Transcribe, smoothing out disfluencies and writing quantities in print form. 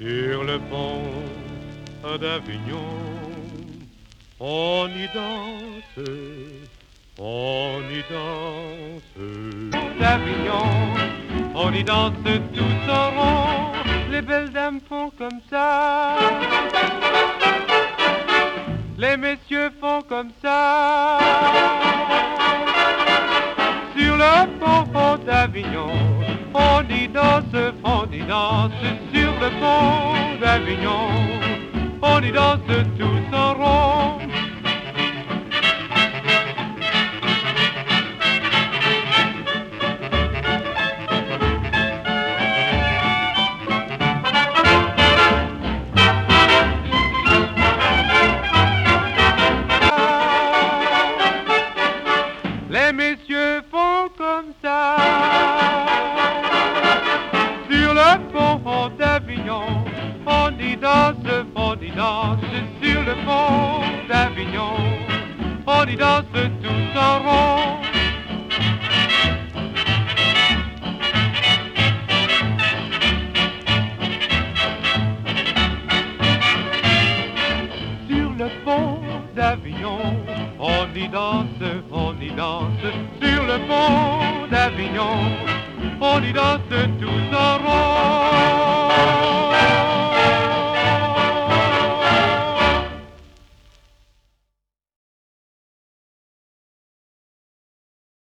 Sur le pont d'Avignon, on y danse, on y danse. D'Avignon, on y danse tout en rond. Les belles dames font comme ça, les messieurs font comme ça. Sur le pont d'Avignon, on y danse, on y danse. Sur le pont d'Avignon, on y danse tous en rond. Les messieurs font comme ça. Sur le pont d'Avignon, on y danse, on y danse. Sur le pont d'Avignon, on y danse tous en rond. Sur le pont d'Avignon, on y danse, on y danse. Sur le pont d'Avignon, on y danse tous en rond.